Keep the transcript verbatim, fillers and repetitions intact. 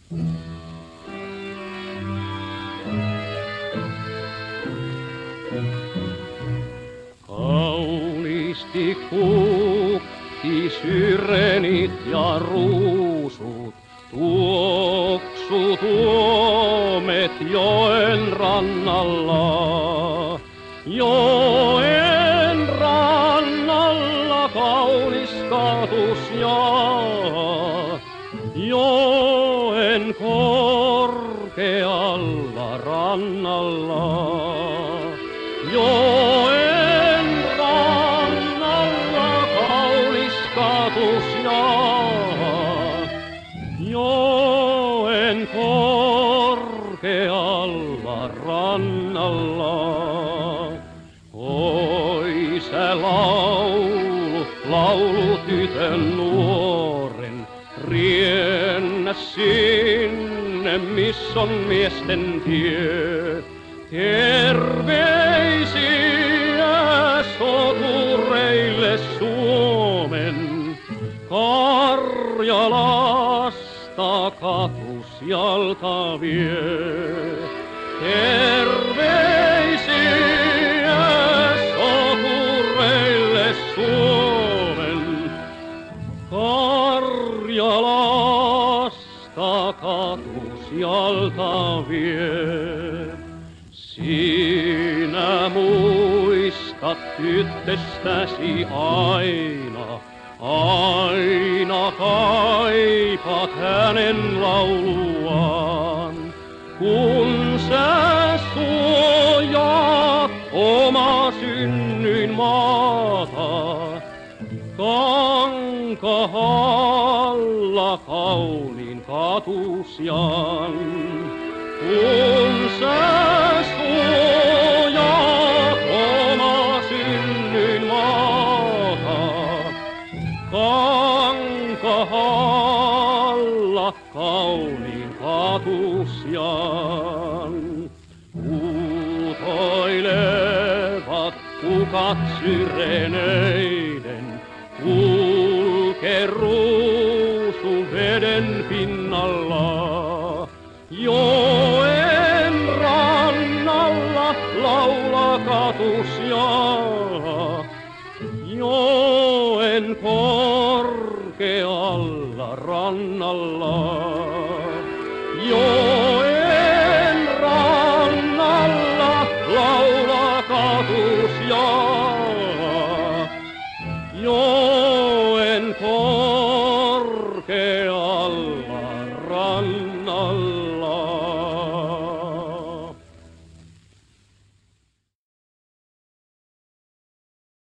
Kauniisti kukki syrenit ja ruusut, tuoksu tuomet joen rannalla. Joen rannalla kaunis katus ja joen korkealla rannalla. Joen rannalla kaunis katus ja joen korkealla rannalla. Oi se laulu, laulu tytön nuoren, riennä sinne, miss on miesten tie. Terveisiä sotureille Suomen, Karjalasta katusjalka vie. Terveisiä sotureille Suomen, Karjalasta katusjalka vie. Sinä muistat tyttöstäsi aina, aina kaipat hänen lauluaan. Kun sä suojaat oma synnyin maata, Kankahalla kauniin katusjan. Kun sä suojaat oma synnyin maata, Kankahalla kauniin katusjan. Huutoilevat kukat syreneiden, kulke ruusu veden pinnalla. Joen rannalla laula katusja, joen korkealla rannalla. Joen rannalla laula katusja, joen korkealla rannalla.